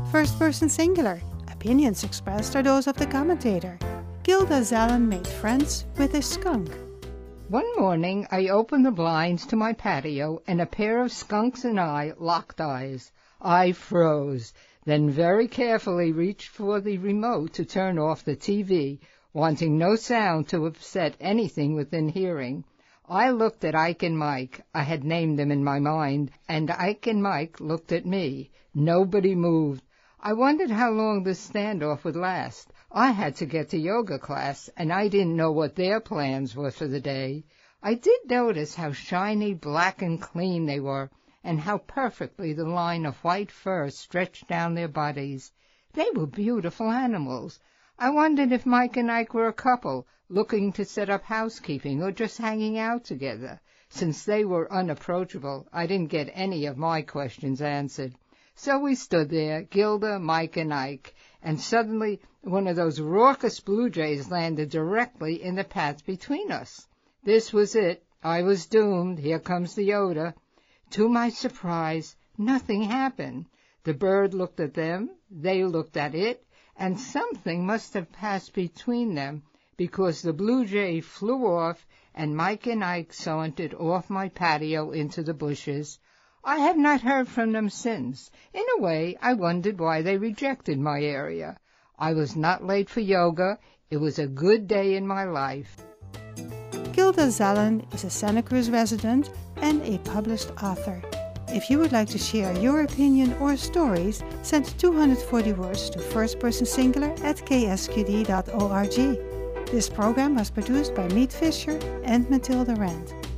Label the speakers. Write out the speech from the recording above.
Speaker 1: First person singular. Opinions expressed are those of the commentator. Gilda Zallen made friends with a skunk.
Speaker 2: One morning I opened the blinds to my patio, and a pair of skunks and I locked eyes. I froze, then very carefully reached for the remote to turn off the TV, wanting no sound to upset anything within hearing. I looked at Ike and Mike. I had named them in my mind, and Ike and Mike looked at me. Nobody moved. I wondered how long this standoff would last. I had to get to yoga class, and I didn't know what their plans were for the day. I did notice how shiny, black, and clean they were, and how perfectly the line of white fur stretched down their bodies. They were beautiful animals. I wondered if Mike and Ike were a couple, looking to set up housekeeping or just hanging out together. Since they were unapproachable, I didn't get any of my questions answered. So we stood there, Gilda, Mike, and Ike, and suddenly one of those raucous blue jays landed directly in the path between us. This was it. I was doomed. Here comes the odor. To my surprise, nothing happened. The bird looked at them, they looked at it, and something must have passed between them, because the blue jay flew off, and Mike and Ike sauntered off my patio into the bushes. I have not heard from them since. In a way, I wondered why they rejected my area. I was not late for yoga. It was a good day in my life.
Speaker 1: Gilda Zallen is a Santa Cruz resident and a published author. If you would like to share your opinion or stories, send 240 words to firstpersonsingular@ksqd.org. This program was produced by Meet Fisher and Matilda Rand.